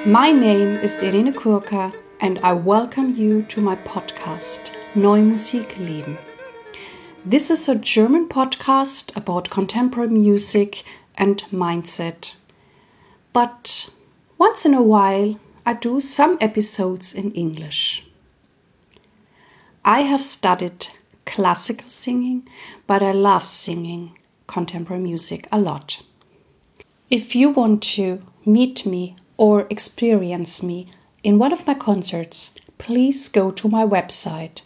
My name is Irene Kurka and I welcome you to my podcast Neue Musik leben. This is a German podcast about contemporary music and mindset. But once in a while I do some episodes in English. I have studied classical singing, but I love singing contemporary music a lot. If you want to meet me or experience me in one of my concerts, please go to my website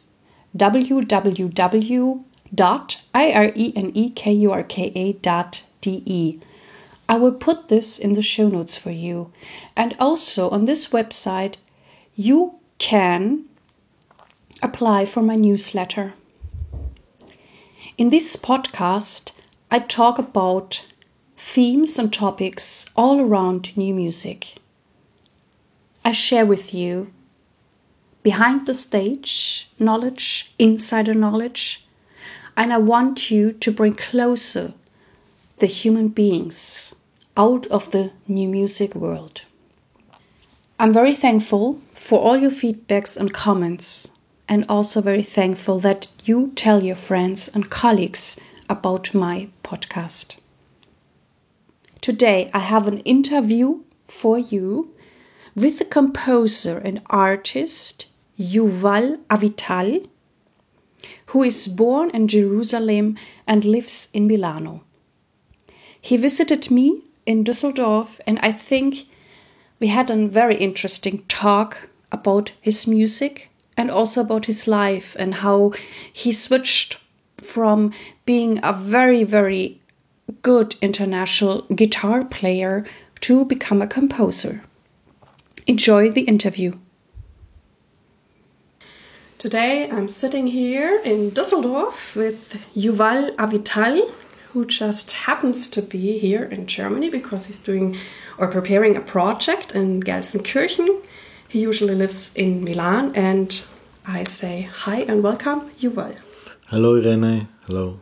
www.irenekurka.de. I will put this in the show notes for you. And also on this website, you can apply for my newsletter. In this podcast, I talk about themes and topics all around new music. I share with you behind the stage knowledge, insider knowledge, and I want you to bring closer the human beings out of the new music world. I'm very thankful for all your feedbacks and comments, and also very thankful that you tell your friends and colleagues about my podcast. Today I have an interview for you with the composer and artist Yuval Avital, who is born in Jerusalem and lives in Milano. He visited me in Düsseldorf and I think we had a very interesting talk about his music and also about his life and how he switched from being a very, very good international guitar player to become a composer. Enjoy the interview. Today I'm sitting here in Düsseldorf with Yuval Avital, who just happens to be here in Germany because he's doing or preparing a project in Gelsenkirchen. He usually lives in Milan, and I say hi and welcome, Yuval. Hello, Irene. Hello.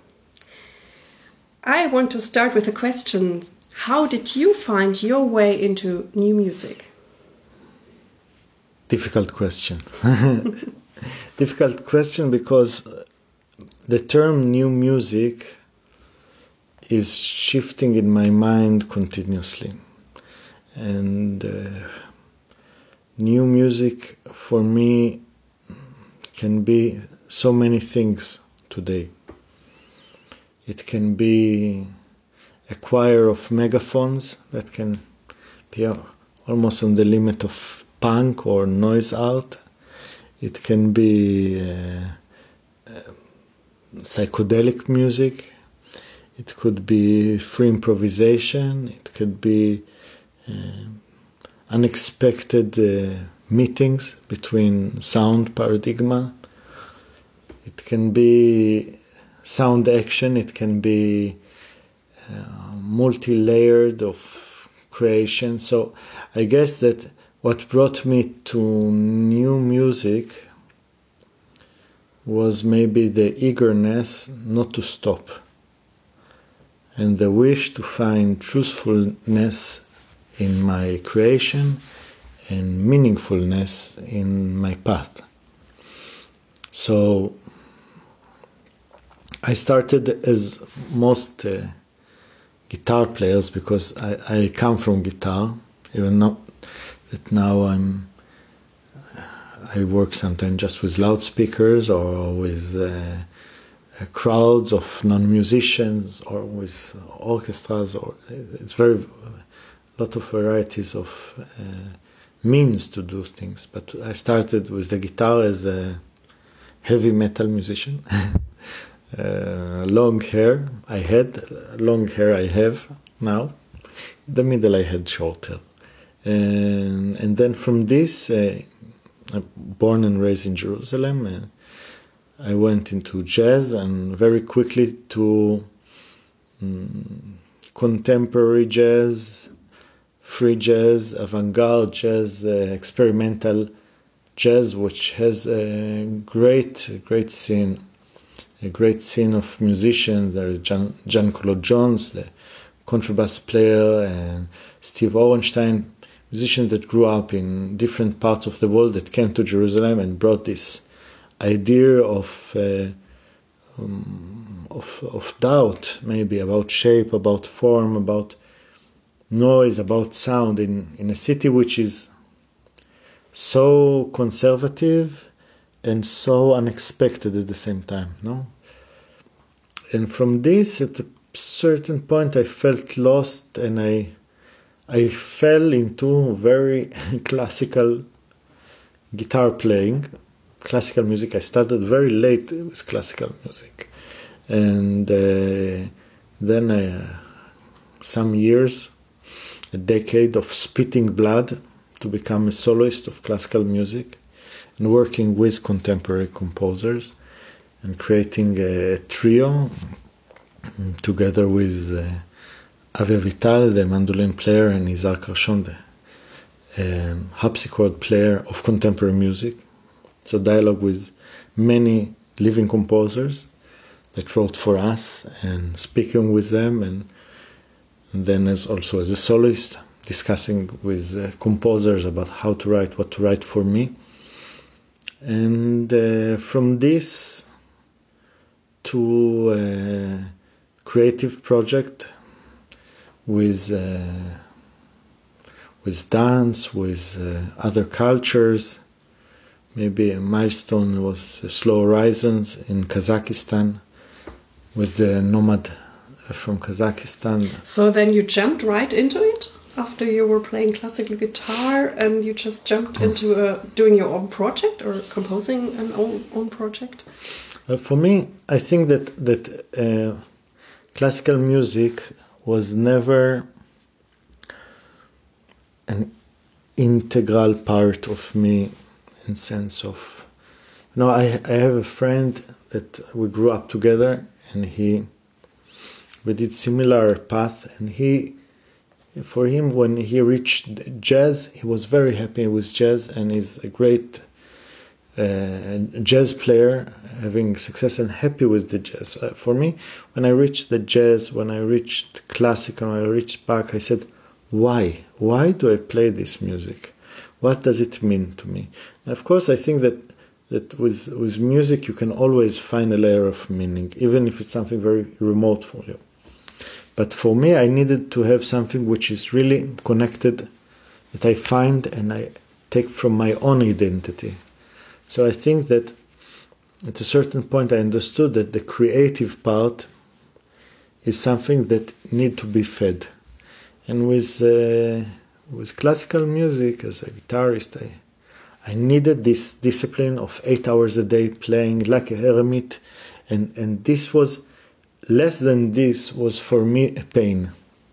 I want to start with a question. How did you find your way into new music? Difficult question. Difficult question because the term new music is shifting in my mind continuously. And new music for me can be so many things today. It can be a choir of megaphones that can be almost on the limit of punk or noise art. It can be psychedelic music. It could be free improvisation. It could be unexpected meetings between sound paradigma. It can be sound action. It can be multi-layered of creation. So I guess that what brought me to new music was maybe the eagerness not to stop and the wish to find truthfulness in my creation and meaningfulness in my path. So I started as most guitar players because I come from guitar, even not that now I work sometimes just with loudspeakers or with crowds of non-musicians or with orchestras. Or it's a lot of varieties of means to do things. But I started with the guitar as a heavy metal musician. Long hair I had, long hair I have now. The middle I had short hair. And then from this, I'm born and raised in Jerusalem. I went into jazz and very quickly to contemporary jazz, free jazz, avant-garde jazz, experimental jazz, which has a great scene. A great scene of musicians. There is John Colo Jones, the contrabass player, and Steve Orenstein musicians that grew up in different parts of the world that came to Jerusalem and brought this idea of doubt, maybe about shape, about form, about noise, about sound in a city which is so conservative and so unexpected at the same time, no? And from this, at a certain point, I felt lost, and I fell into very classical guitar playing, classical music. I started very late with classical music, and then some years, a decade of spitting blood to become a soloist of classical music and working with contemporary composers and creating a trio together with Ave Vital, the mandolin player, and Nizar Karshon, the harpsichord player of contemporary music. So dialogue with many living composers that wrote for us and speaking with them, and then also as a soloist, discussing with composers about how to write, what to write for me. And from this to a creative project with dance, with other cultures. Maybe a milestone was Slow Horizons in Kazakhstan with the nomad from Kazakhstan. So then you jumped right into it after you were playing classical guitar, and you just jumped into doing your own project or composing an own project? For me, I think that classical music was never an integral part of me, in sense of, I have a friend that we grew up together, and we did similar path, and for him, when he reached jazz, he was very happy with jazz, and he's a great jazz player, having success and happy with the jazz. For me, when I reached the jazz, when I reached classical, when I reached Bach, I said, why? Why do I play this music? What does it mean to me? And of course, I think that with music, you can always find a layer of meaning, even if it's something very remote for you. But for me, I needed to have something which is really connected, that I find and I take from my own identity. So I think that at a certain point I understood that the creative part is something that need to be fed. And with classical music, as a guitarist, I needed this discipline of 8 hours a day playing like a hermit, and this was, less than this was for me a pain.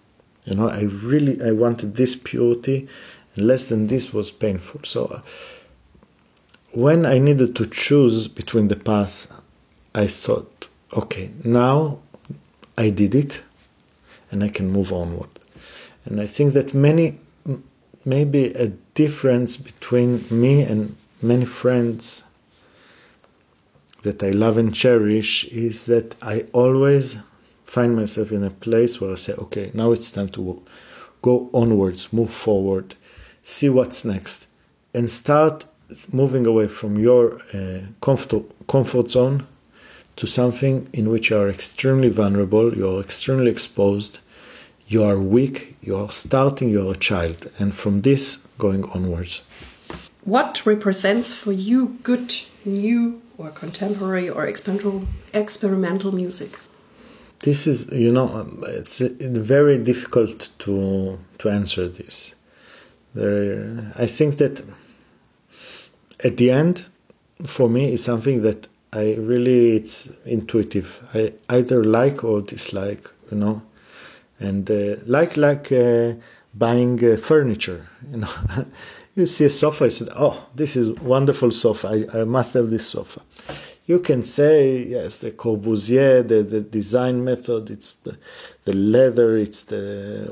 I wanted this purity, and less than this was painful. So when I needed to choose between the path, I thought, okay, now I did it, and I can move onward. And I think that maybe a difference between me and many friends that I love and cherish is that I always find myself in a place where I say, okay, now it's time to go onwards, move forward, see what's next, and start moving away from your comfort zone to something in which you are extremely vulnerable, you are extremely exposed, you are weak, you are starting, you are a child, and from this going onwards. What represents for you good, new, or contemporary or experimental music? This is, it's very difficult to answer this. I think that at the end, for me, it's something that it's intuitive. I either like or dislike, and like buying furniture, You see a sofa, you say, oh, this is a wonderful sofa, I must have this sofa. You can say, yes, the Corbusier, the design method, it's the leather, it's the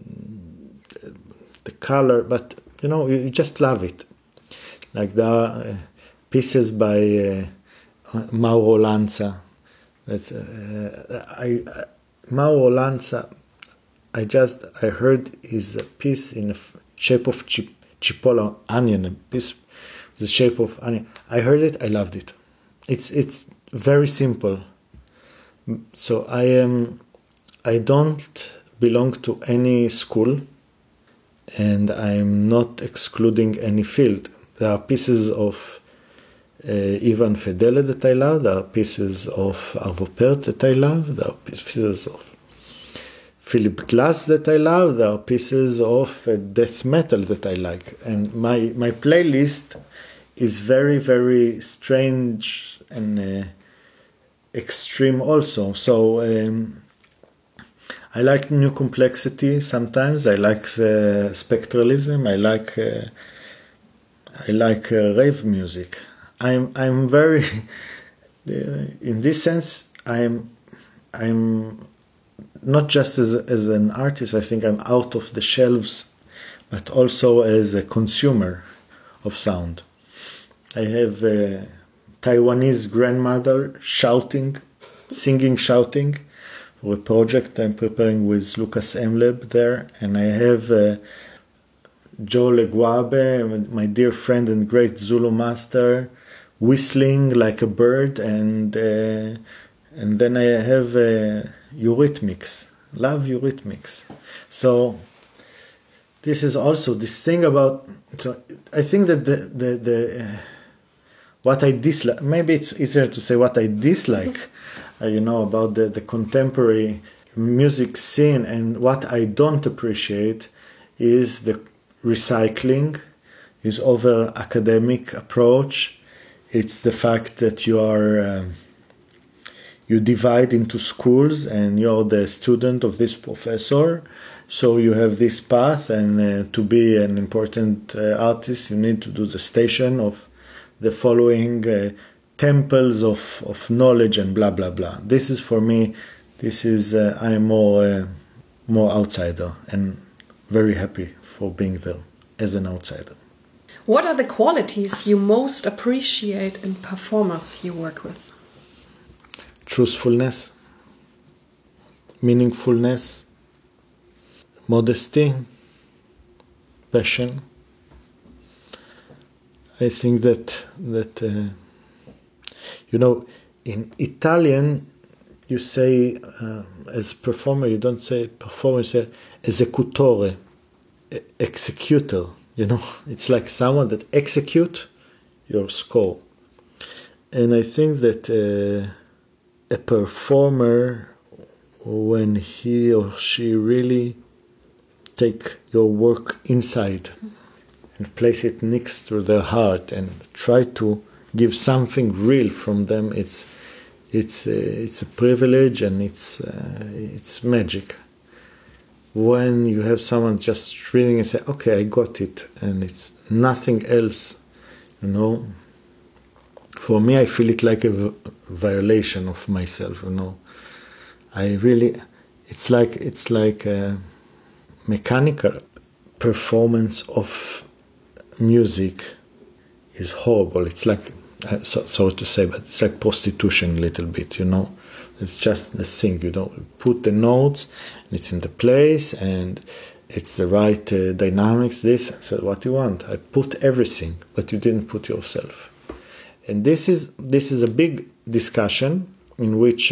color, but, you just love it. Like the pieces by Mauro Lanza. Mauro Lanza, I heard his piece in shape of chipotle onion, a piece the shape of onion. I heard it, I loved it. It's very simple. So I don't belong to any school, and I'm not excluding any field. There are pieces of Ivan Fedele that I love. There are pieces of Arvo Pärt that I love. There are pieces of Philip Glass that I love. There are pieces of death metal that I like. And my playlist is very, very strange and extreme also. So I like new complexity sometimes. I like spectralism. I like rave music. I'm very in this sense. I'm not just as an artist. I think I'm out of the shelves, but also as a consumer of sound. I have a Taiwanese grandmother singing, shouting, for a project I'm preparing with Lucas Emleb there, and I have Joe Leguabe, my dear friend and great Zulu master, whistling like a bird, and then I have Eurythmics. Love Eurythmics. So this is also this thing about. So I think that the what I dislike. Maybe it's easier to say what I dislike. About the contemporary music scene, and what I don't appreciate is the recycling, is over academic approach. It's the fact that you divide into schools, and you're the student of this professor, so you have this path, and to be an important artist you need to do the station of the following temples of knowledge and blah blah blah. This is for me. This is I'm more outsider, and very happy for being there as an outsider. What are the qualities you most appreciate in performers you work with? Truthfulness, meaningfulness, modesty, passion. I think that in Italian, you say as performer, you don't say performer, you say esecutore, executor. It's like someone that execute your score. And I think that a performer, when he or she really take your work inside and place it next to their heart and try to give something real from them, it's a privilege, and it's magic. When you have someone just reading and say, okay, I got it, and it's nothing else, for me, I feel it like a violation of myself, it's like a mechanical performance of music is horrible. It's like, sorry to say, but it's like prostitution a little bit, It's just the thing, put the notes, and it's in the place, and it's the right dynamics, so what you want. I put everything, but you didn't put yourself. And this is a big discussion in which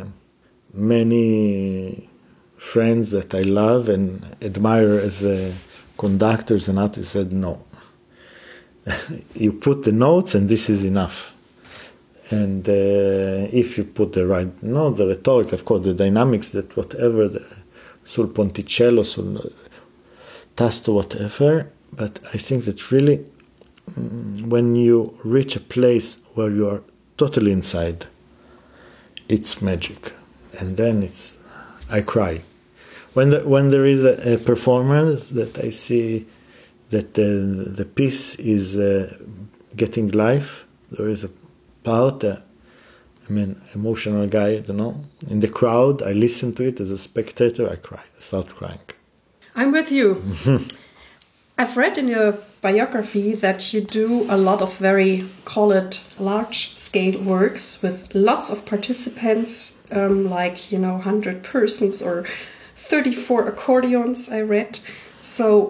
many friends that I love and admire as conductors and artists said, no. You put the notes, and this is enough. And if you put the right note, the rhetoric, of course, the dynamics, that whatever, sul ponticello, sul tasto, whatever. But I think that really, when you reach a place where you are totally inside, it's magic. And then I cry. When there is a performance that I see that the piece is getting life, there is a part, emotional guy, in the crowd, I listen to it as a spectator, I cry, I start crying. I'm with you. I've read in your biography that you do a lot of very, call it, large-scale works with lots of participants, 100 persons or 34 accordions, I read. So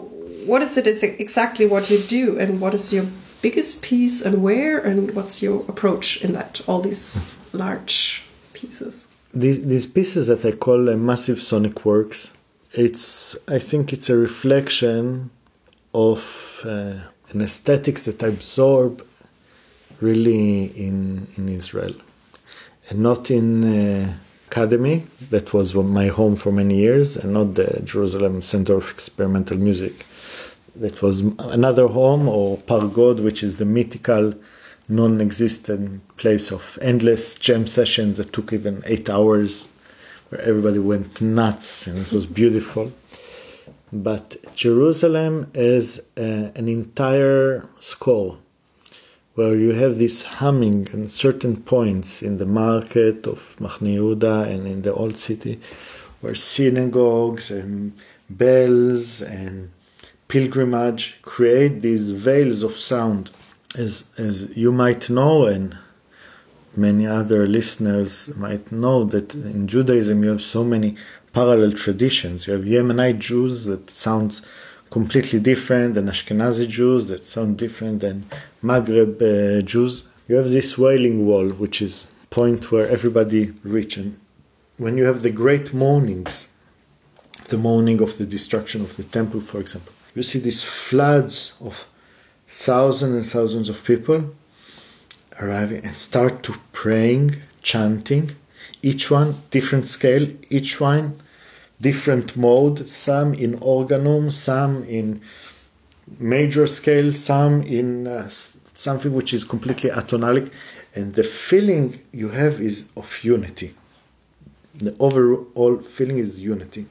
what is it exactly what you do, and what is your biggest piece, and where, and what's your approach in that, all these large pieces? These pieces that I call massive sonic works, I think it's a reflection of an aesthetics that I absorb really in Israel, and not in Academy, that was my home for many years, and not the Jerusalem Center of Experimental Music. That was another home, or Pargod, which is the mythical, non-existent place of endless jam sessions that took even 8 hours, where everybody went nuts, and it was beautiful. But Jerusalem is an entire score, where you have this humming in certain points in the market of Machne Yehuda and in the old city, where synagogues and bells and pilgrimage create these veils of sound. As you might know, and many other listeners might know, that in Judaism you have so many parallel traditions. You have Yemenite Jews that sound completely different than Ashkenazi Jews that sound different than Maghreb Jews. You have this wailing wall, which is a point where everybody reaches. And when you have the great mournings, the mourning of the destruction of the temple, for example, you see these floods of thousands and thousands of people arriving and start to praying, chanting, each one different scale, each one different mode, some in organum, some in major scale, some in something which is completely atonalic, and the feeling you have is of unity. The overall feeling is unity.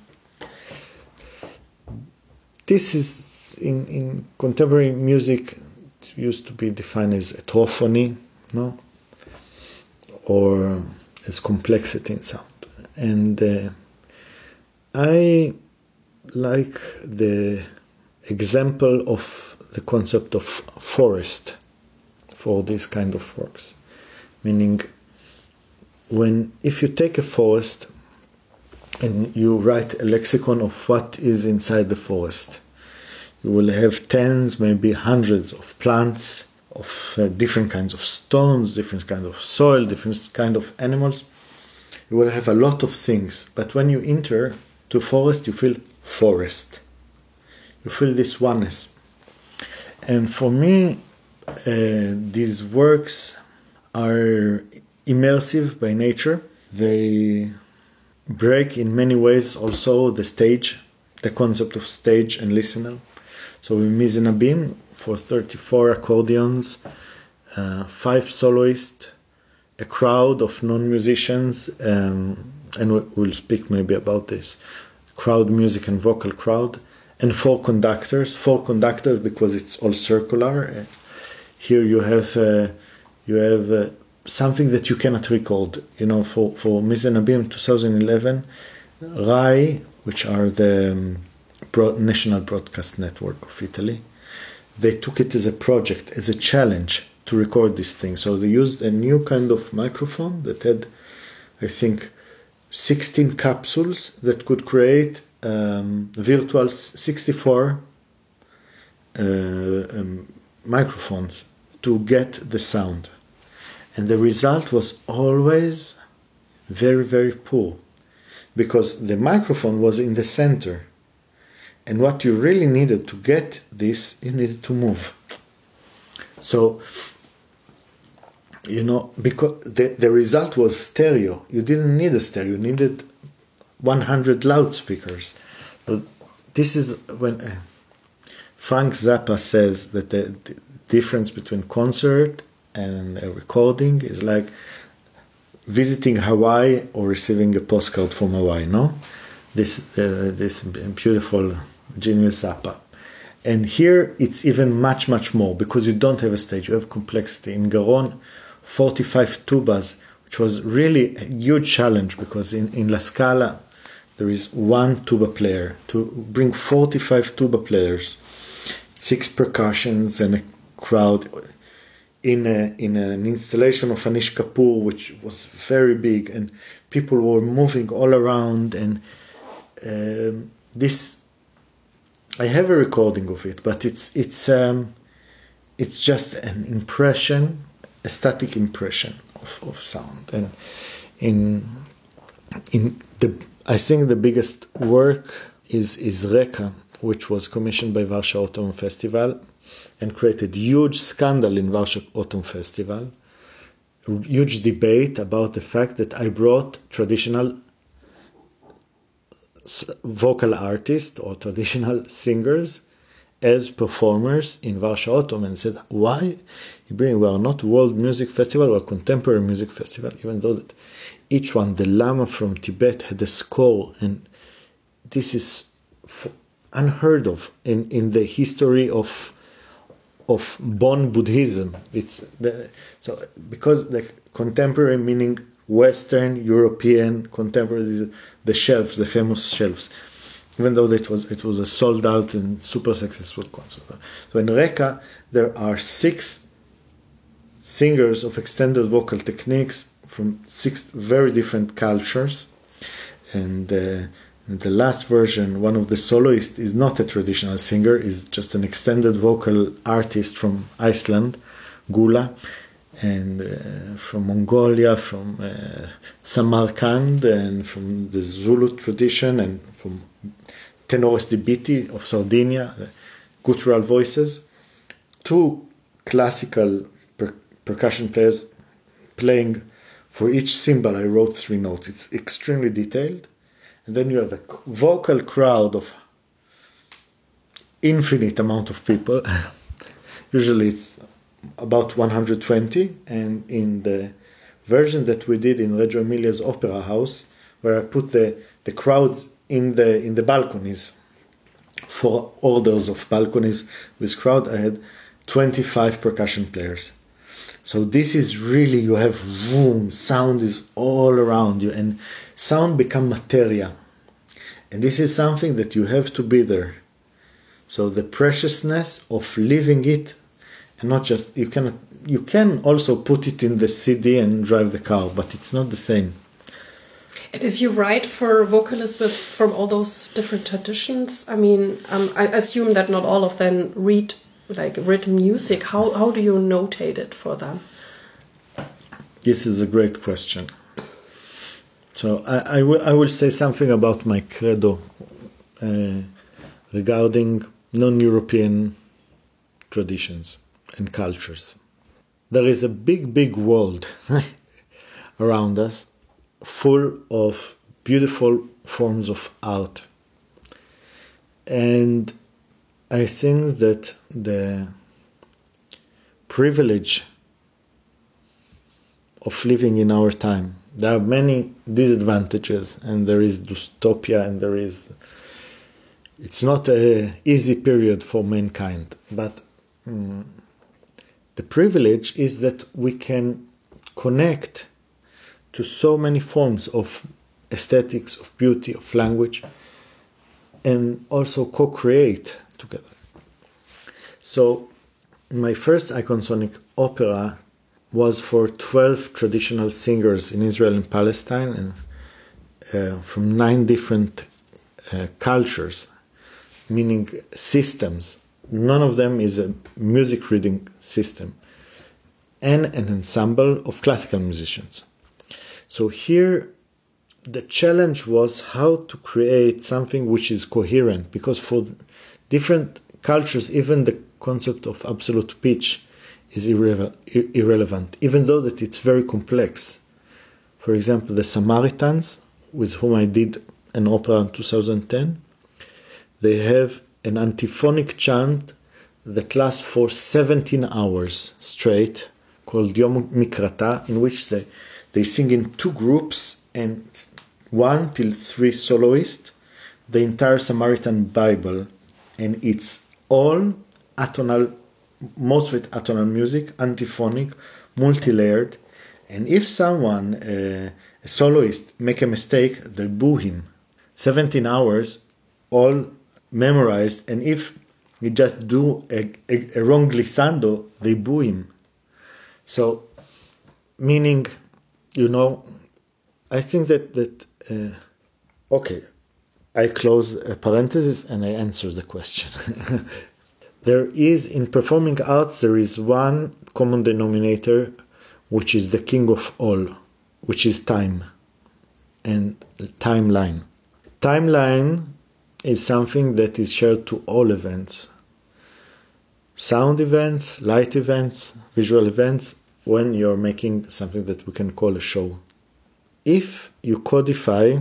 This is in contemporary music, it used to be defined as heterophony, no, or as complexity in sound, and I like the example of the concept of forest for this kind of works. Meaning, if you take a forest and you write a lexicon of what is inside the forest, you will have tens, maybe hundreds of plants, of different kinds of stones, different kinds of soil, different kinds of animals. You will have a lot of things, but when you enter to forest, you feel forest. You feel this oneness. And for me, these works are immersive by nature. They break in many ways also the stage, the concept of stage and listener. So in Mizenabim, for 34 accordions, 5 soloists, a crowd of non-musicians, and we'll speak maybe about this, crowd music and vocal crowd, and 4 conductors because it's all circular. Here you have something that you cannot record. You know, for Mizenabim 2011, RAI, which are the National Broadcast Network of Italy, they took it as a project, as a challenge to record this thing. So they used a new kind of microphone that had, I think, 16 capsules that could create virtual 64 microphones to get the sound. And the result was always very, very poor, because the microphone was in the center. And what you really needed to get this, you needed to move. So, you know, because the result was stereo. You didn't need a stereo. You needed 100 loudspeakers. So this is when Frank Zappa says that the difference between concert and a recording is like visiting Hawaii or receiving a postcard from Hawaii, no? This beautiful genius Zappa. And here it's even much, much more, because you don't have a stage, you have complexity. In Garon, 45 tubas, which was really a huge challenge, because in La Scala there is 1 tuba player. To bring 45 tuba players, 6 percussions and a crowd, in an installation of Anish Kapoor, which was very big, and people were moving all around, and this I have a recording of it, but it's just an impression, a static impression of sound. And I think the biggest work is Reka, which was commissioned by Warsaw Autumn Festival and created huge scandal in Warsaw Autumn Festival. Huge debate about the fact that I brought traditional vocal artists or traditional singers as performers in Warsaw Autumn, and said, why we are not World Music Festival or Contemporary Music Festival, even though that each one, the Lama from Tibet had a score, and this is unheard of in the history of Bon Buddhism. Because the contemporary meaning Western, European, contemporary, the shelves, the famous shelves, even though it was a sold out and super successful concert. So in Reka, there are 6 singers of extended vocal techniques from 6 very different cultures. And the last version, one of the soloists is not a traditional singer, is just an extended vocal artist from Iceland, Gula, and from Mongolia, from Samarkand, and from the Zulu tradition, and from Tenores di Biti of Sardinia, guttural voices. 2 classical percussion players playing for each cymbal. I wrote 3 notes. It's extremely detailed. And then you have a vocal crowd of infinite amount of people. Usually it's about 120. And in the version that we did in Reggio Emilia's Opera House, where I put the crowds in the balconies, 4 orders of balconies with crowd, I had 25 percussion players. So this is really, you have room, sound is all around you, and sound become materia. And this is something that you have to be there. So the preciousness of living it, and not just, you can also put it in the CD and drive the car, but it's not the same. And if you write for vocalists from all those different traditions, I mean, I assume that not all of them read like written music. How do you notate it for them? This is a great question. So I will say something about my credo regarding non-European traditions and cultures. There is a big world around us, full of beautiful forms of art. And I think that the privilege of living in our time, there are many disadvantages, and there is dystopia, and it's not an easy period for mankind. But the privilege is that we can connect to so many forms of aesthetics, of beauty, of language, and also co-create together. So my first iconsonic opera was for 12 traditional singers in Israel and Palestine, and from 9 different cultures, meaning systems. None of them is a music reading system, and an ensemble of classical musicians. So here the challenge was how to create something which is coherent, because for different cultures, even the concept of absolute pitch is irrelevant, even though that it's very complex. For example, the Samaritans, with whom I did an opera in 2010, they have an antiphonic chant that lasts for 17 hours straight, called Yom Mikrata, in which they sing in 2 groups and 1 till 3 soloists, the entire Samaritan Bible, and it's all atonal, most of it atonal music, antiphonic, multi-layered, and if someone, a soloist, make a mistake, they boo him. 17 hours, all memorized, and if he just do a wrong glissando, they boo him. So, meaning, I think that okay, I close a parenthesis and I answer the question. There is, in performing arts, there is one common denominator, which is the king of all, which is time and timeline. Timeline is something that is shared to all events. Sound events, light events, visual events, when you're making something that we can call a show. If you codify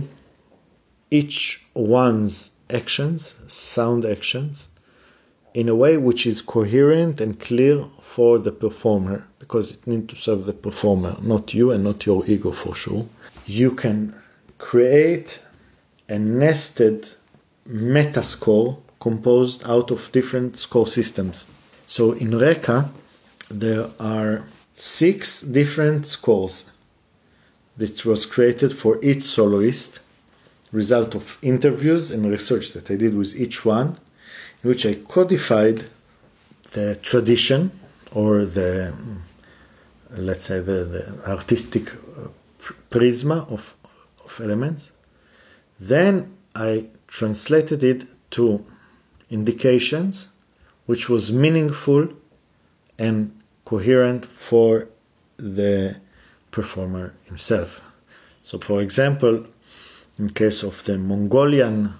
each one's actions, sound actions, in a way which is coherent and clear for the performer, because it needs to serve the performer, not you and not your ego for sure, you can create a nested meta score composed out of different score systems. So in Reka, there are 6 different scores that was created for each soloist, result of interviews and research that I did with each one, in which I codified the tradition or the, let's say, the artistic prisma of elements. Then I translated it to indications which was meaningful and coherent for the performer himself. So, for example, in case of the Mongolian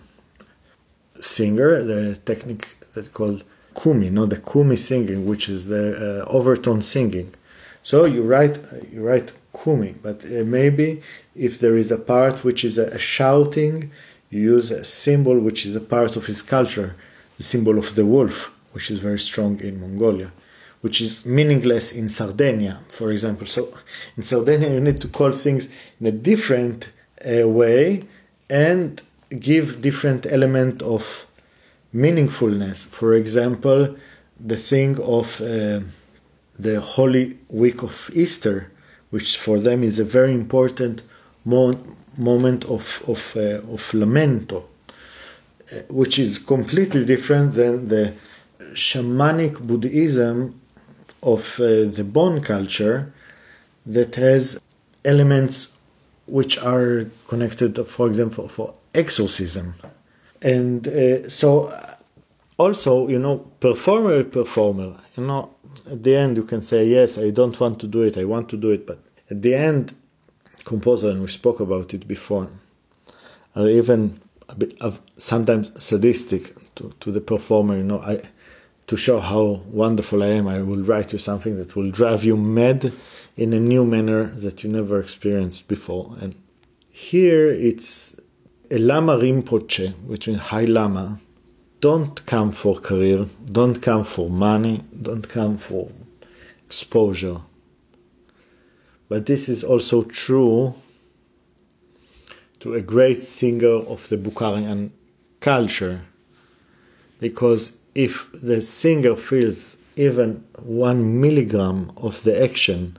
singer, the technique that's called kumi, the kumi singing, which is the overtone singing. So you write kumi, but maybe if there is a part which is a shouting, you use a symbol which is a part of his culture, the symbol of the wolf, which is very strong in Mongolia, which is meaningless in Sardinia, for example. So in Sardinia, you need to call things in a different way and give different element of meaningfulness. For example, the thing of the Holy Week of Easter, which for them is a very important moment of lamento, which is completely different than the shamanic Buddhism of the Bon culture that has elements which are connected, for example, for exorcism. And so also, performer, at the end you can say, yes, I don't want to do it, I want to do it, but at the end, composer, and we spoke about it before, are even a bit of sometimes sadistic to the performer, to show how wonderful I am, I will write you something that will drive you mad in a new manner that you never experienced before. And here it's a Lama Rinpoche, which means High Lama. Don't come for career, don't come for money, don't come for exposure. But this is also true to a great singer of the Bukharian culture, because if the singer feels even 1 milligram of the action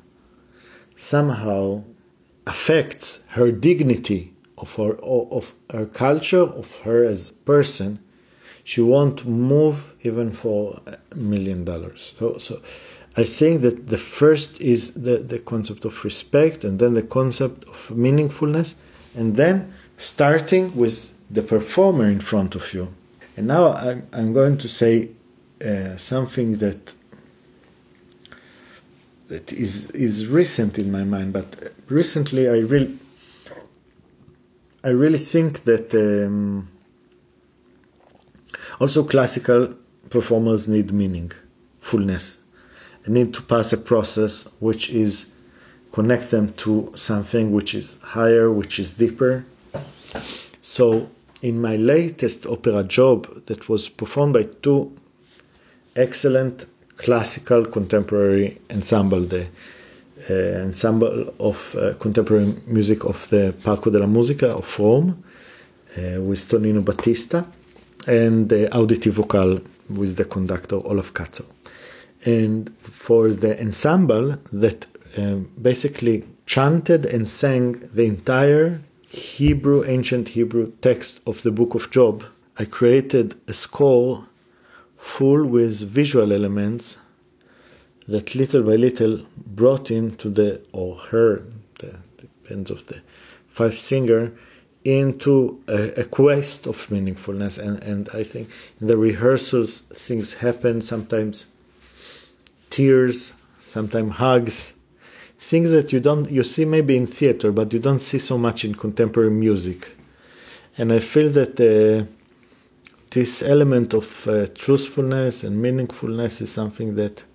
somehow affects her dignity of her culture, of her as a person, she won't move even for $1 million. So I think that the first is the concept of respect, and then the concept of meaningfulness, and then starting with the performer in front of you. And now I'm going to say something that is recent in my mind, but recently I really think that also classical performers need meaningfulness. They need to pass a process which is connect them to something which is higher, which is deeper. So in my latest opera job that was performed by 2 excellent classical contemporary ensemble, the ensemble of contemporary music of the Parco della Musica of Rome, with Tonino Battista, and the Auditi Vocal with the conductor Olaf Katzer. And for the ensemble that basically chanted and sang the entire ancient Hebrew text of the Book of Job, I created a score full with visual elements that little by little brought him to depends of the 5 singer, into a quest of meaningfulness. And I think in the rehearsals, things happen, sometimes tears, sometimes hugs, things that you see maybe in theater, but you don't see so much in contemporary music. And I feel that this element of truthfulness and meaningfulness is something that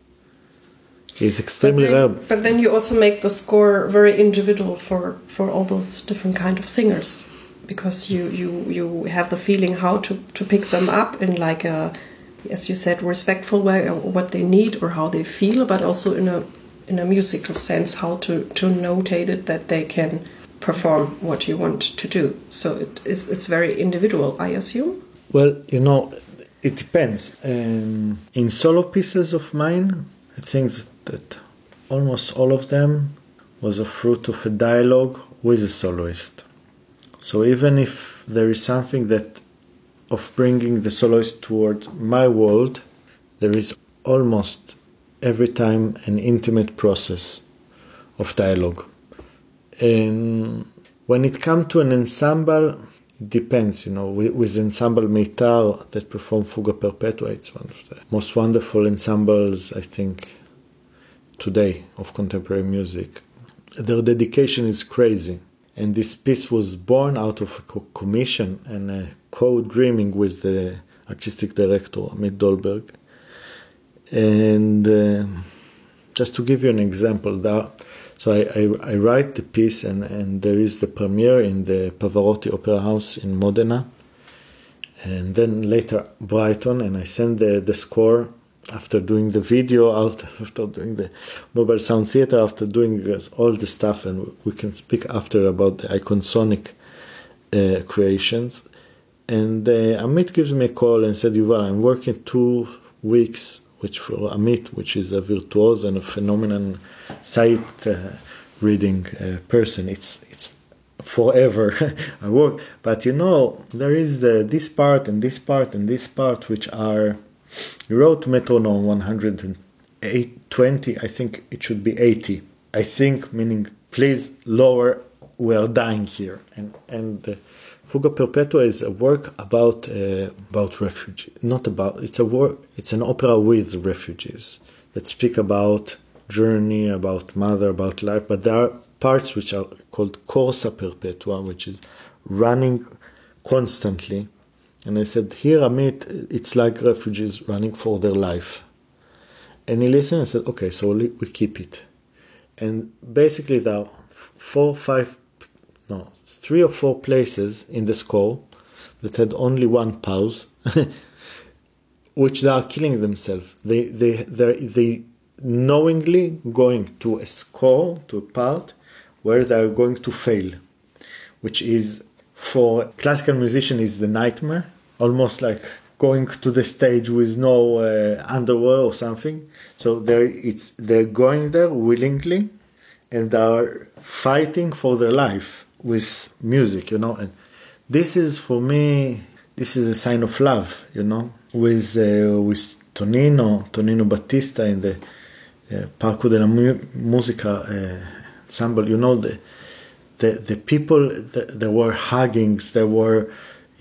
is extremely rare. But then you also make the score very individual for all those different kind of singers, because you have the feeling how to pick them up in like a, as you said, respectful way, or what they need or how they feel, but also in a musical sense, how to notate it that they can perform what you want to do. So it's very individual, I assume. Well, it depends. In solo pieces of mine, I think that almost all of them was a fruit of a dialogue with a soloist. So even if there is something that of bringing the soloist toward my world, there is almost every time an intimate process of dialogue. And when it comes to an ensemble, it depends, with Ensemble Meitar that perform Fuga Perpetua, it's one of the most wonderful ensembles, I think, today of contemporary music. Their dedication is crazy. And this piece was born out of a commission and a co-dreaming with the artistic director, Amit Dolberg. And just to give you an example, so I write the piece and there is the premiere in the Pavarotti Opera House in Modena. And then later Brighton, and I send the score after doing the video, after doing the mobile sound theater, after doing all the stuff, and we can speak after about the Iconsonic creations. And Amit gives me a call and said, Yuval, I'm working 2 weeks, which for Amit, which is a virtuoso and a phenomenal sight reading person, it's forever I work. But there is this part and this part and this part, which are, you wrote metronome 120, I think it should be 80. I think, meaning, please lower, we are dying here. And Fuga Perpetua is a work about refugees. It's an opera with refugees that speak about journey, about mother, about life. But there are parts which are called Corsa Perpetua, which is running constantly. And I said, here, Amit, it's like refugees running for their life. And he listened and said, okay, so we keep it. And basically there are 3 or 4 places in the score that had only one pause, which they are killing themselves. They knowingly going to a score, to a part, where they are going to fail, which is, for a classical musician, is the nightmare, almost like going to the stage with no underwear or something. So they're going there willingly, and are fighting for their life with music, And this is, for me, this is a sign of love, With Tonino Battista in the Parco della Musica ensemble, the people, there were huggings, there were,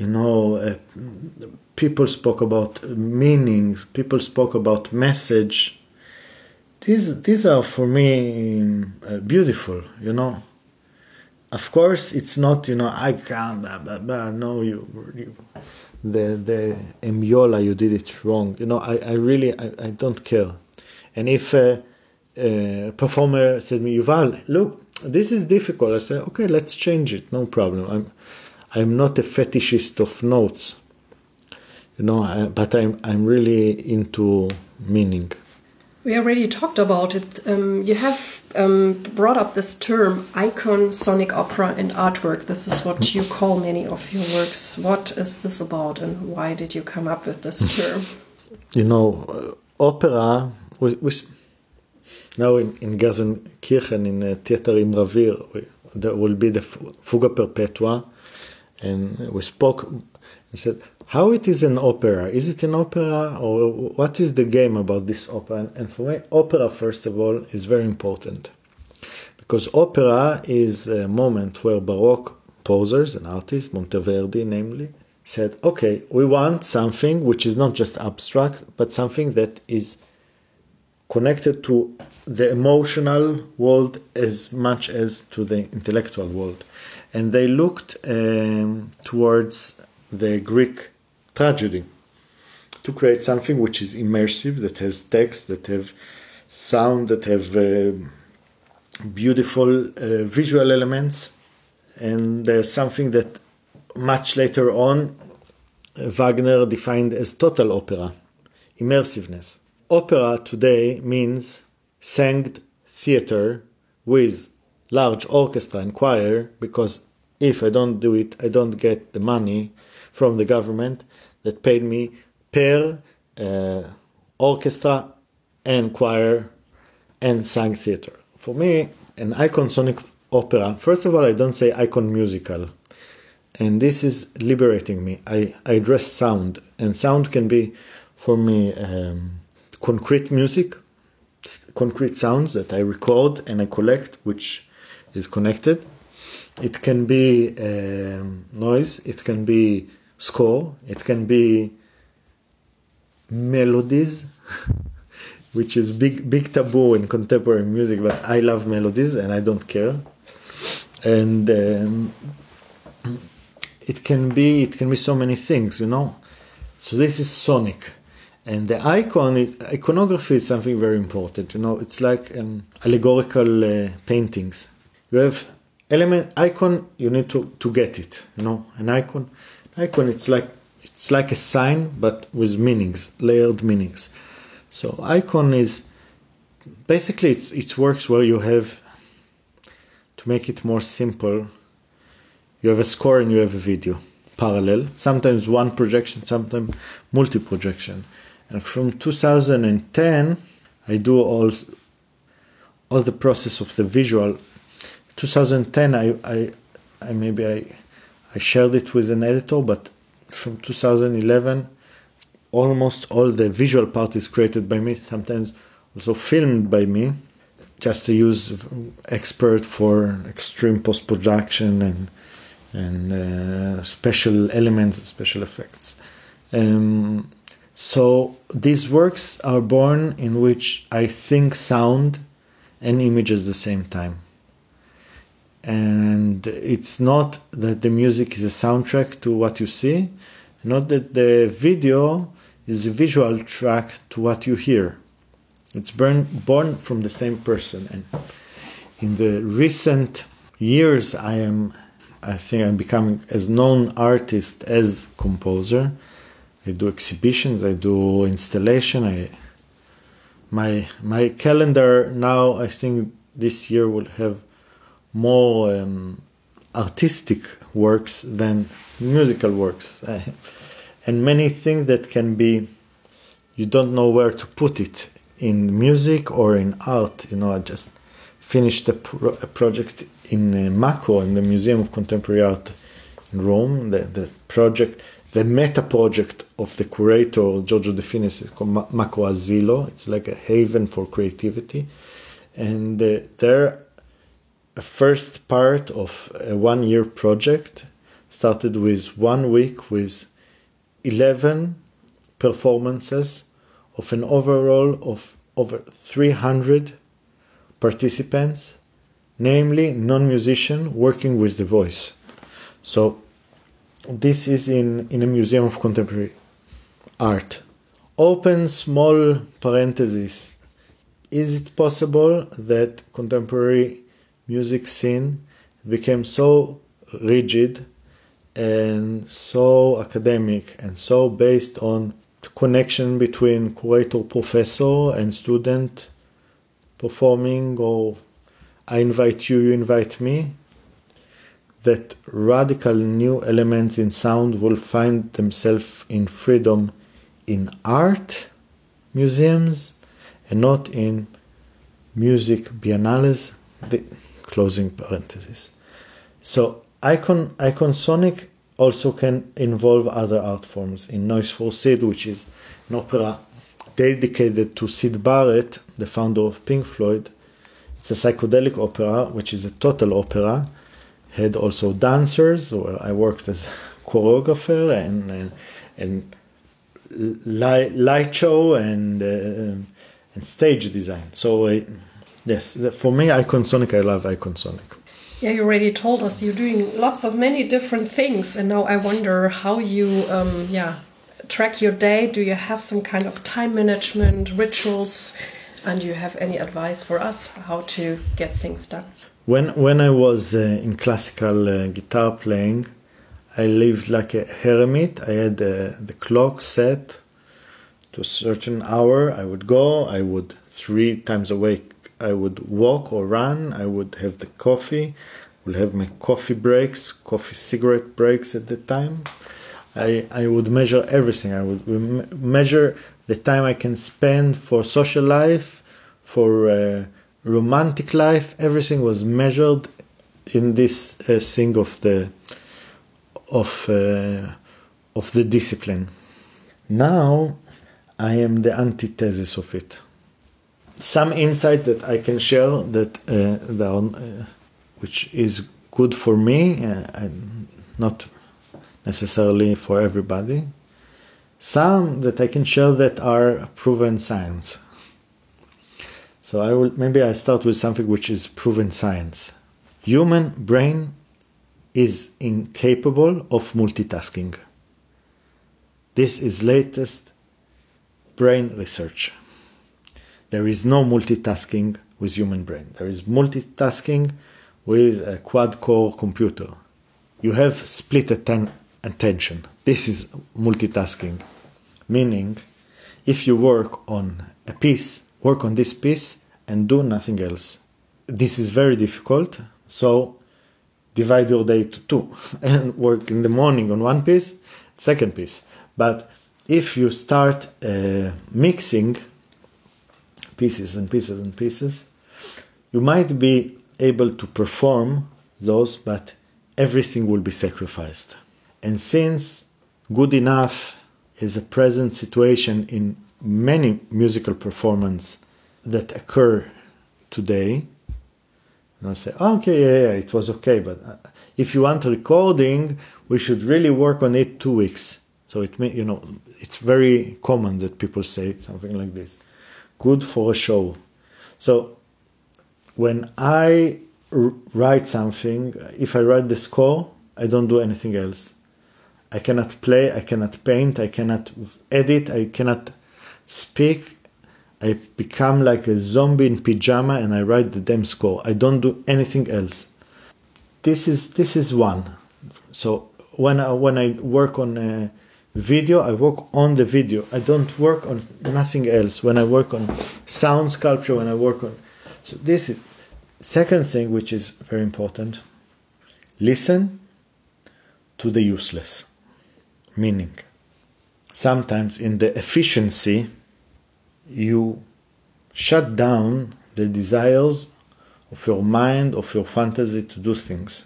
people spoke about meanings, people spoke about message. These are, for me, beautiful, Of course, it's not, I can't, blah, blah, blah. No, the Emiola, you did it wrong. I really don't care. And if a performer said to me, Yuval, look, this is difficult, I say, okay, let's change it, no problem. I'm not a fetishist of notes, but I'm really into meaning. We already talked about it. You have brought up this term, icon, sonic opera, and artwork. This is what you call many of your works. What is this about, and why did you come up with this term? Opera, now in Gelsenkirchen, in Theater im Revier, there will be the Fuga Perpetua, and we spoke and said, how it is an opera? Is it an opera, or what is the game about this opera? And for me, opera, first of all, is very important. Because opera is a moment where Baroque composers and artists, Monteverdi namely, said, okay, we want something which is not just abstract, but something that is connected to the emotional world as much as to the intellectual world. And they looked towards the Greek tragedy to create something which is immersive, that has text, that have sound, that have beautiful visual elements. And there's something that much later on Wagner defined as total opera, immersiveness. Opera today means singed theater with large orchestra and choir, because if I don't do it, I don't get the money from the government that paid me per orchestra and choir and sang theater. For me, an icon sonic opera, first of all, I don't say icon musical. And this is liberating me. I address sound. And sound can be, for me, concrete music, concrete sounds that I record and I collect, which is connected. It can be noise. It can be score. It can be melodies, which is big taboo in contemporary music, but I love melodies and I don't care. And it can be so many things, you know. So this is sonic. And the iconography is something very important, you know. It's like allegorical paintings. You have icon, you need to get it, you know. An icon, it's like a sign, but with meanings, layered meanings. So icon is basically it works where you have, to make it more simple, you have a score and you have a video, parallel. Sometimes one projection, sometimes multi-projection. And from 2010, I do all the process of the visual. 2010, I shared it with an editor, but from 2011, almost all the visual part is created by me, sometimes also filmed by me, just to use expert for extreme post-production and special elements, special effects. So these works are born in which I think sound and images at the same time. And it's not that the music is a soundtrack to what you see, not that the video is a visual track to what you hear. It's born from the same person. And in the recent years, I think I'm becoming as known artist as composer. I do exhibitions, I do installation. My calendar now, I think this year will have more artistic works than musical works. And many things that can be, you don't know where to put it, in music or in art. You know, I just finished a project in Mako, in the Museum of Contemporary Art in Rome. The meta project of the curator Giorgio De Finis is called Mako Asilo. It's like a haven for creativity. And there, a first part of a 1-year project started with 1 week with 11 performances of an overall of over 300 participants, namely non-musician working with the voice. So this is in a Museum of Contemporary Art. Open small parenthesis. Is it possible that contemporary music scene became so rigid and so academic and so based on the connection between curator, professor and student performing, or I invite you, you invite me, that radical new elements in sound will find themselves in freedom in art museums and not in music biennales, the closing parenthesis. So icon sonic also can involve other art forms. In Noise for Sid, which is an opera dedicated to Syd Barrett, the founder of Pink Floyd, it's a psychedelic opera, which is a total opera, had also dancers. Where I worked as choreographer and light show and stage design. So yes, for me, Iconsonic, I love Iconsonic. Yeah, you already told us you're doing lots of many different things, and now I wonder how you track your day. Do you have some kind of time management rituals, and do you have any advice for us how to get things done? When I was in classical guitar playing, I lived like a hermit. I had the clock set to a certain hour. I would go. I would 3 times a week. I would walk or run. I would have the coffee. I would have my coffee breaks, cigarette breaks at the time. I would measure everything. I would measure the time I can spend for social life, for romantic life. Everything was measured in this thing of the discipline. Now I am the antithesis of it. Some insight that I can share that which is good for me and not necessarily for everybody. Some that I can share that are proven science. So I start with something which is proven science. Human brain is incapable of multitasking. This is latest brain research. There is no multitasking with human brain. There is multitasking with a quad-core computer. You have split attention. This is multitasking. Meaning, if you work on a piece, work on this piece and do nothing else. This is very difficult, so divide your day to 2 and work in the morning on one piece, second piece. But if you start mixing pieces and pieces and pieces, you might be able to perform those, but everything will be sacrificed. And since good enough is a present situation in many musical performances that occur today, and I say, okay, yeah, it was okay, but if you want a recording, we should really work on it 2 weeks. So it's very common that people say something like this. Good for a show. So when I write something, if I write the score, I don't do anything else. I cannot play, I cannot paint, I cannot edit, I cannot speak. I become like a zombie in pyjama and I write the damn score. I don't do anything else. This is one. So when I work on a video, I work on the video. I don't work on nothing else. When I work on sound sculpture, when I work on... So this is... Second thing, which is very important, listen to the useless. Meaning, sometimes in the efficiency, you shut down the desires of your mind, of your fantasy to do things.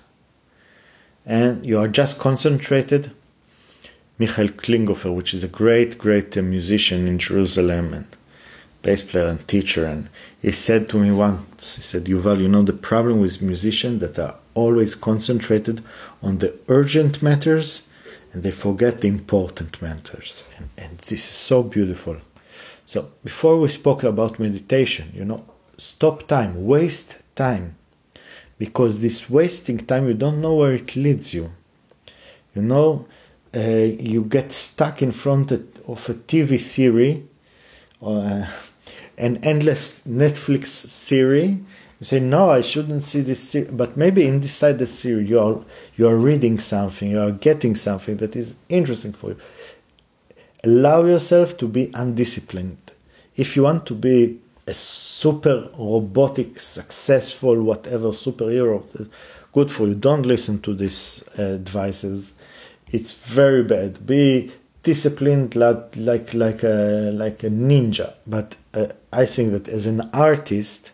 And you are just concentrated. Michael Klinghoffer, which is a great musician in Jerusalem and bass player and teacher, and he said to me once, he said, Yuval, the problem with musicians that are always concentrated on the urgent matters and they forget the important matters. And this is so beautiful. So before we spoke about meditation, stop time, waste time. Because this wasting time, you don't know where it leads you. You get stuck in front of a TV series, an endless Netflix series. You say, no, I shouldn't see this series. But maybe inside the series, you are reading something, you are getting something that is interesting for you. Allow yourself to be undisciplined. If you want to be a super robotic, successful, whatever superhero, good for you. Don't listen to these advices. It's very bad. Be disciplined like a ninja. But I think that as an artist,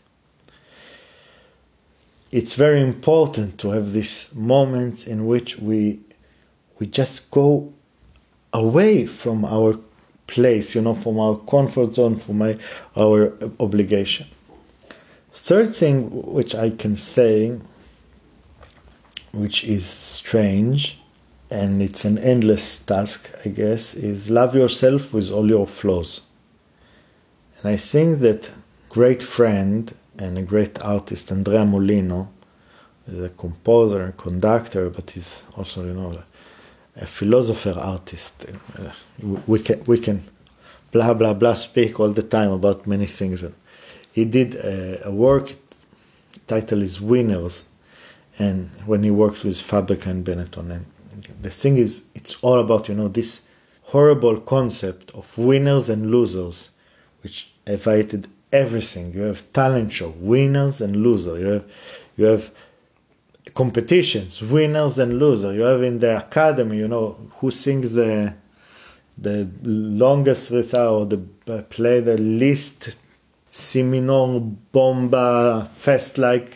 it's very important to have these moments in which we just go away from our place, from our comfort zone, from our obligation. Third thing which I can say, which is strange, and it's an endless task, I guess, is love yourself with all your flaws. And I think that great friend and a great artist, Andrea Molino, is a composer and conductor, but he's also, a philosopher artist. We can blah blah blah speak all the time about many things. And he did a work. Title is Winners, and when he worked with Fabrica and Benetton, and the thing is, it's all about this horrible concept of winners and losers, which evaded everything. You have talent show, winners and losers. You have competitions, winners and losers. You have in the academy, who sings the longest recital, or play the least si minor bomba, fast like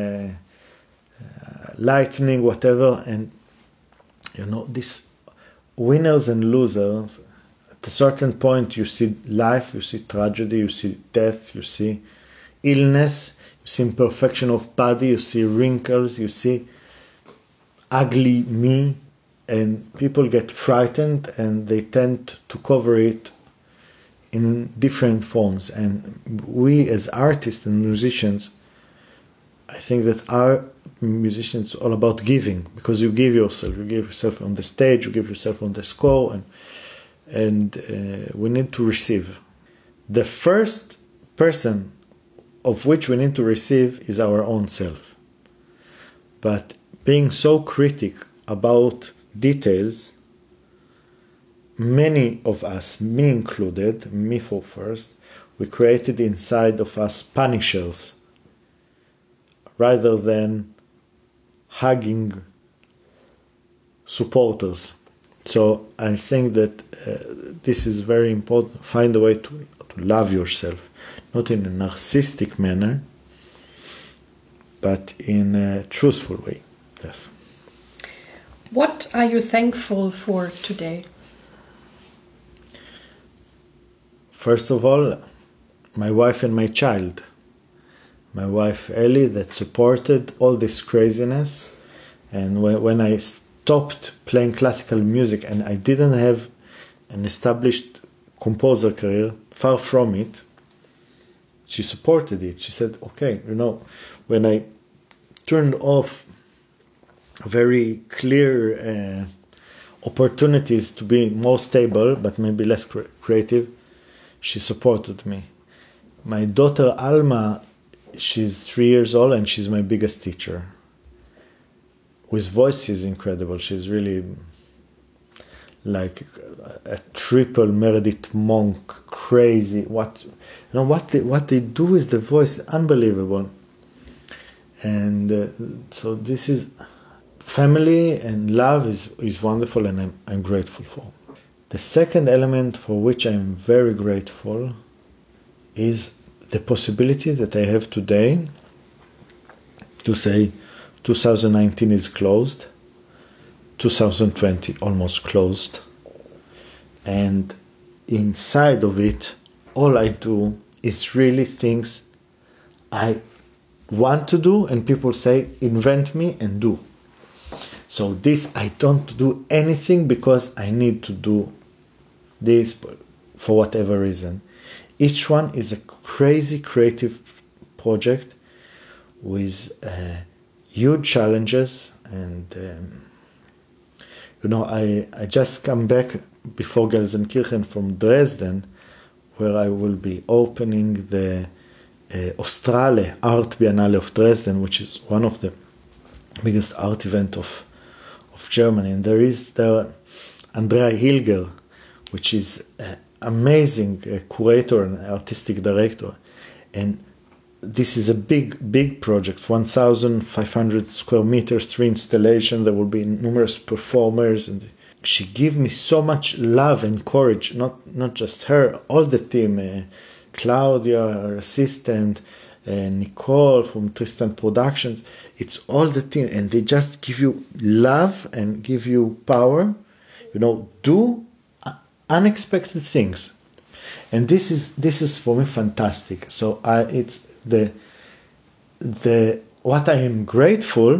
lightning, whatever. And this winners and losers. At a certain point, you see life, you see tragedy, you see death, you see illness, you see imperfection of body, you see wrinkles, you see ugly me, and people get frightened and they tend to cover it in different forms. And we as artists and musicians, I think that our musicians are all about giving, because you give yourself on the stage, you give yourself on the score, and we need to receive. The first person of which we need to receive is our own self. But being so critic about details, many of us, me included, me for first, we created inside of us punishers rather than hugging supporters. So I think that this is very important. Find a way to love yourself, not in a narcissistic manner, but in a truthful way. Yes. What are you thankful for today? First of all, my wife and my child. My wife Ellie, that supported all this craziness. And when I stopped playing classical music and I didn't have an established composer career, far from it, she supported it. She said, okay, when I turned off very clear opportunities to be more stable, but maybe less creative, she supported me. My daughter Alma, she's 3 years old and she's my biggest teacher. With voice, she's incredible. She's really like a triple Meredith Monk, crazy. What they do with the voice, unbelievable. And so this is family and love is wonderful, and I'm grateful for. The second element for which I'm very grateful is the possibility that I have today to say 2019 is closed, 2020 almost closed, and inside of it, all I do is really things I want to do, and people say, invent me and do. So this, I don't do anything because I need to do this for whatever reason. Each one is a crazy creative project with huge challenges, and I just come back before Gelsenkirchen from Dresden, where I will be opening the Ostrale Art Biennale of Dresden, which is one of the biggest art event of Germany. And there is Andrea Hilger, which is an amazing curator and artistic director. And this is a big project, 1,500 square meters, 3 installations. There will be numerous performers, and she gave me so much love and courage. Not just her, all the team, Claudia, her assistant, Nicole from Tristan Productions. It's all the team, and they just give you love and give you power. Do unexpected things, and this is for me fantastic. So it's the what I am grateful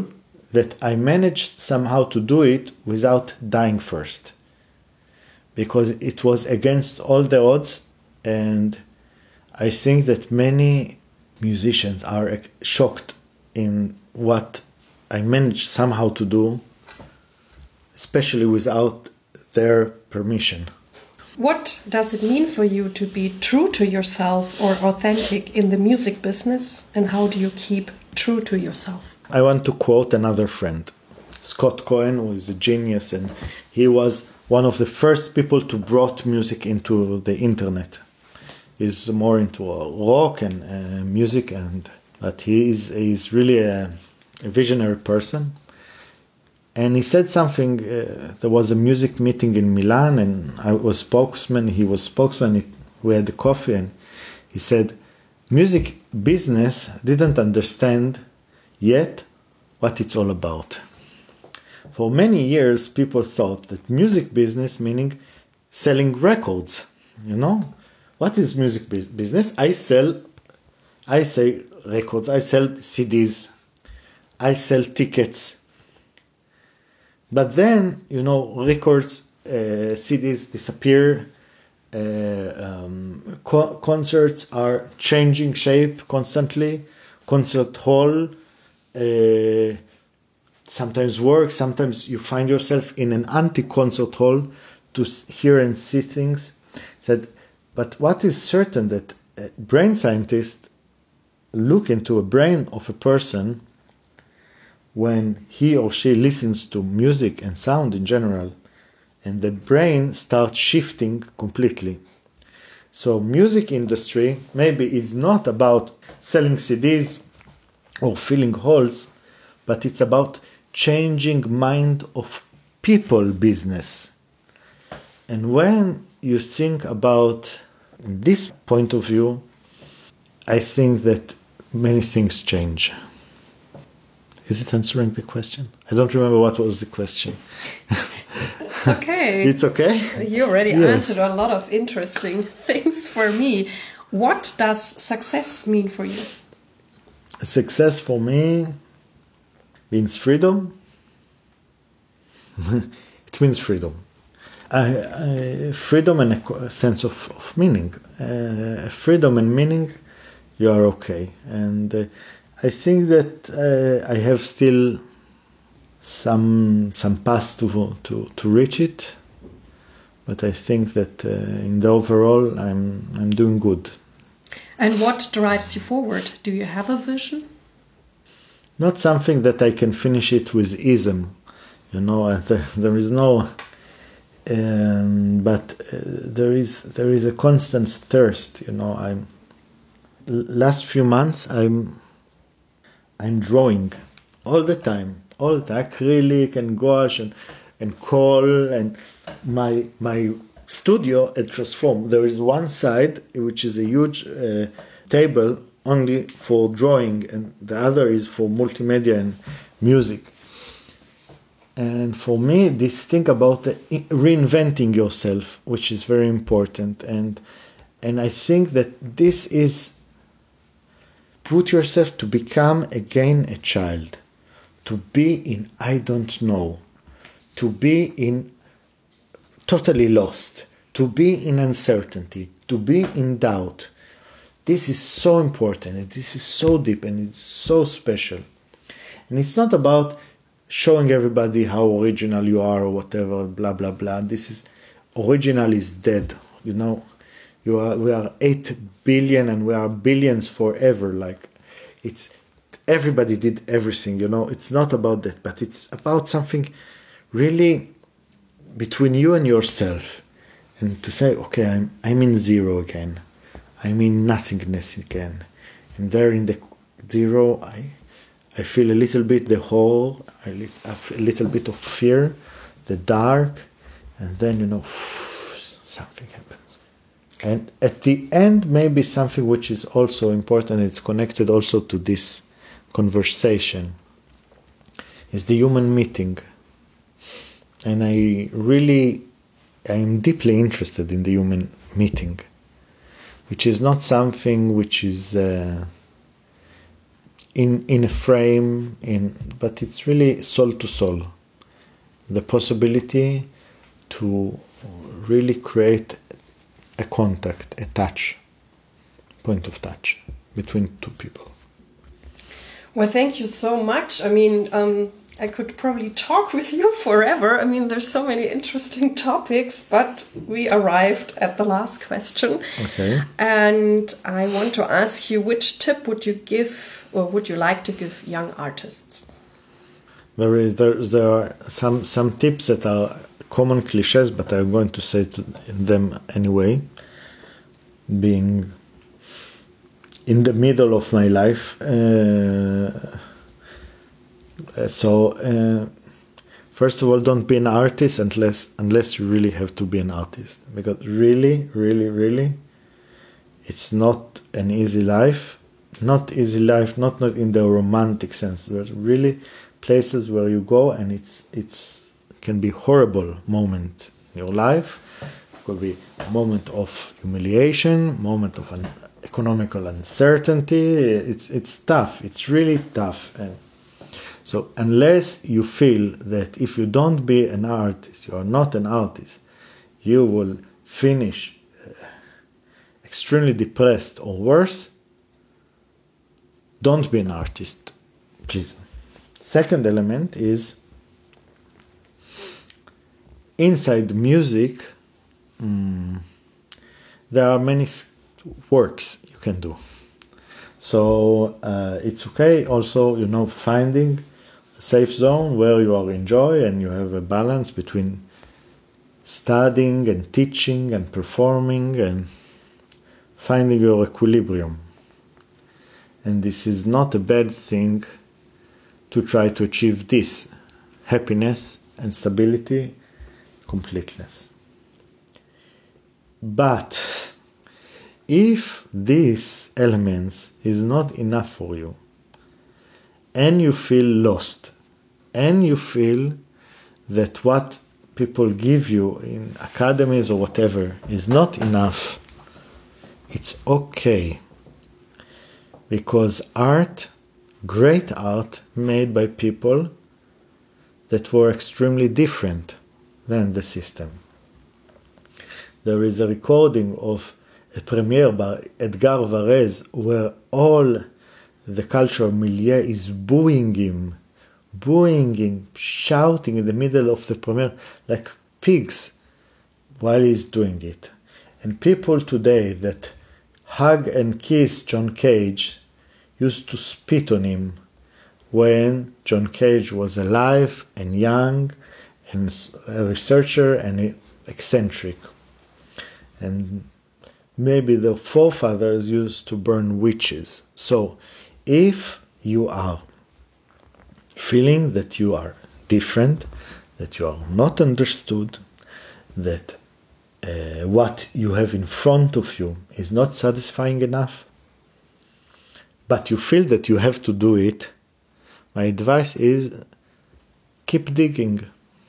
that I managed somehow to do it without dying first, because it was against all the odds. And I think that many musicians are shocked in what I managed somehow to do, especially without their permission. What does it mean for you to be true to yourself or authentic in the music business, and how do you keep true to yourself? I want to quote another friend, Scott Cohen, who is a genius, and he was one of the first people to brought music into the internet. He's more into rock and music, but he's really a visionary person. And he said something, there was a music meeting in Milan, and I was spokesman, he was spokesman, we had the coffee, and he said, music business didn't understand yet what it's all about. For many years, people thought that music business meaning selling records, What is music business? I sell records, I sell CDs, I sell tickets. But then, records, CDs disappear, concerts are changing shape constantly, concert hall sometimes works, sometimes you find yourself in an anti-concert hall to hear and see things. But what is certain that brain scientists look into a brain of a person when he or she listens to music and sound in general, and the brain starts shifting completely. So music industry maybe is not about selling CDs or filling halls, but it's about changing mind of people business. And when you think about this point of view, I think that many things change. Is it answering the question? I don't remember what was the question. It's okay. It's okay? You already answered a lot of interesting things for me. What does success mean for you? Success for me means freedom. It means freedom. Freedom and a sense of meaning. Freedom and meaning, you are okay. And I think that I have still some path to reach it, but I think that in the overall I'm doing good. And what drives you forward? Do you have a vision? Not something that I can finish it with ism, there is no. But there is a constant thirst, Last few months I'm drawing all the time, acrylic and gouache and coal, and my studio at Transform. There is one side which is a huge table only for drawing, and the other is for multimedia and music. And for me, this thing about reinventing yourself, which is very important, and I think that this is put yourself to become again a child, to be in I don't know, to be in totally lost, to be in uncertainty, to be in doubt. This is so important, and this is so deep, and it's so special. And it's not about showing everybody how original you are or whatever, blah, blah, blah. This is, original is dead, we are 8 billion and we are billions forever. Like, it's, everybody did everything, It's not about that, but it's about something really between you and yourself. And to say, okay, I'm in zero again. I'm in nothingness again. And there in the zero, I feel a little bit the whole, a little bit of fear, the dark, and then, something happens. And at the end, maybe something which is also important, it's connected also to this conversation, is the human meeting. And I'm deeply interested in the human meeting, which is not something which is in a frame, but it's really soul to soul. The possibility to really create a contact, a touch, point of touch between two people. Well, thank you so much. I mean, I could probably talk with you forever. I mean, there's so many interesting topics, but we arrived at the last question. Okay. And I want to ask you, which tip would you give, or would you like to give young artists? There are some tips that are common cliches, but I'm going to say them anyway. Being in the middle of my life, first of all, don't be an artist unless you really have to be an artist, because really, it's not an easy life. Not easy life, not in the romantic sense. There's really places where you go and it's can be horrible moment in your life. It could be a moment of humiliation, moment of an economical uncertainty. It's tough. It's really tough. And so unless you feel that if you don't be an artist, you are not an artist, you will finish extremely depressed or worse, don't be an artist, please. Second element is inside music, there are many works you can do. So it's okay also, finding a safe zone where you are enjoy and you have a balance between studying and teaching and performing and finding your equilibrium. And this is not a bad thing to try to achieve this happiness and stability, completeness. But if these elements is not enough for you, and you feel lost, and you feel that what people give you in academies or whatever is not enough, it's okay. Because art, great art, made by people that were extremely different than the system. There is a recording of a premiere by Edgar Varese where all the cultural milieu is booing him, shouting in the middle of the premiere like pigs while he's doing it. And people today that hug and kiss John Cage used to spit on him when John Cage was alive and young and a researcher and eccentric. And maybe the forefathers used to burn witches. So if you are feeling that you are different, that you are not understood, that what you have in front of you is not satisfying enough, but you feel that you have to do it, my advice is keep digging.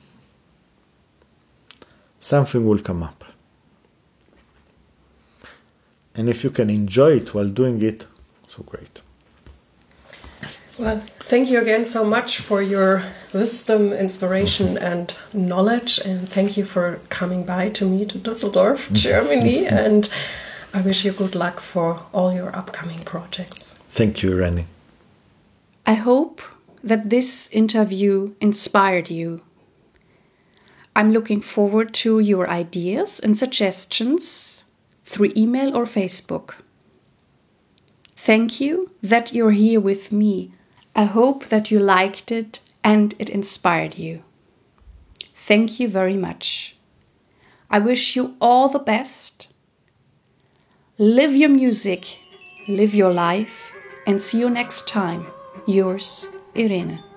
Something will come up. And if you can enjoy it while doing it, so great. Well, thank you again so much for your wisdom, inspiration, and knowledge. And thank you for coming by to me to Düsseldorf, Germany. And I wish you good luck for all your upcoming projects. Thank you, Rani. I hope that this interview inspired you. I'm looking forward to your ideas and suggestions through email or Facebook. Thank you that you're here with me. I hope that you liked it and it inspired you. Thank you very much. I wish you all the best. Live your music, live your life, and see you next time. Yours, Irene.